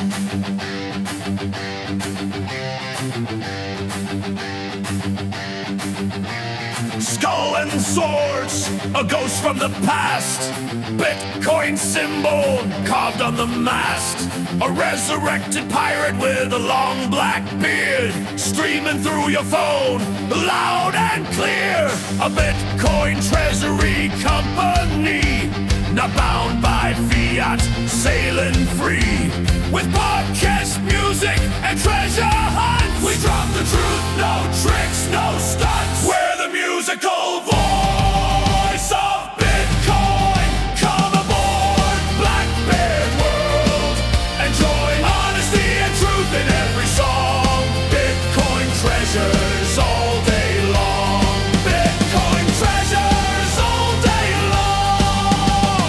Skull and swords, a ghost from the past. Bitcoin symbol carved on the mast. A resurrected pirate with a long black beard, streaming through your phone, loud and clear. A Bitcoin treasury company, not bound by fiat, sailing free. With podcast music and treasure hunts, we drop the truth, no tricks, no stunts. We're the musical voice of Bitcoin. Come aboard Blackbeard World and join honesty and truth in every song. Bitcoin treasures all day long. Bitcoin treasures all day long.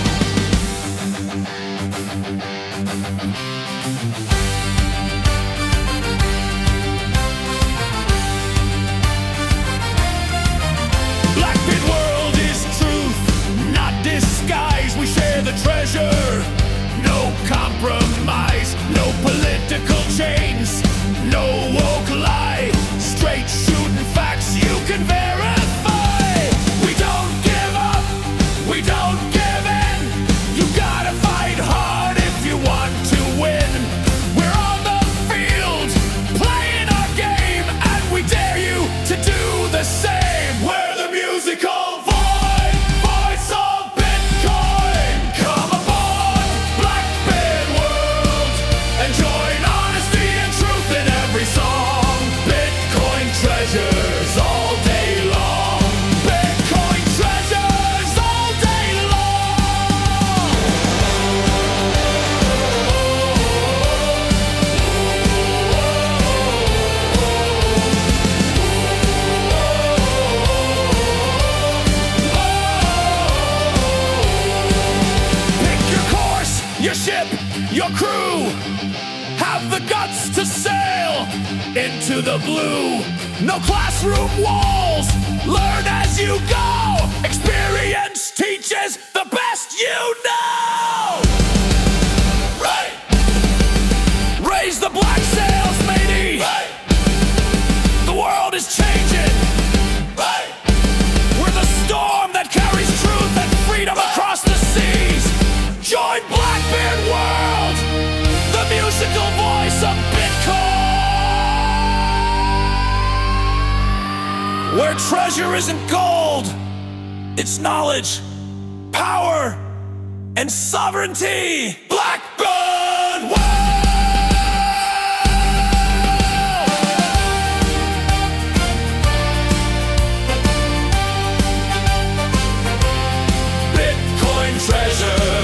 Blackbeard World is truth, not disguise. We share the treasure, no compromise, no political chains, no woke lie. Straight shooting facts you can verify. We don't give up, we don't give in. You gotta fight hard if you want to win. We're on the field, playing our game, and we dare you to do the same. We're the musical voice of Bitcoin. Come aboard Blackbeard World and join honesty and truth in every song. Bitcoin treasures all day long. Bitcoin treasures all day long. Pick your course, your ship, your crew. Have the guts to sail into the blue. No classroom walls, learn as you go. Experience teaches the best you know. Right. Raise the black sails, matey. Right. The world is changing. Right. We're the storm that carries truth and freedom across the seas. Join Blackbeard World, the musical voice of Bitcoin. Where treasure isn't gold, it's knowledge, power, and sovereignty. Blackbeard World! Bitcoin treasure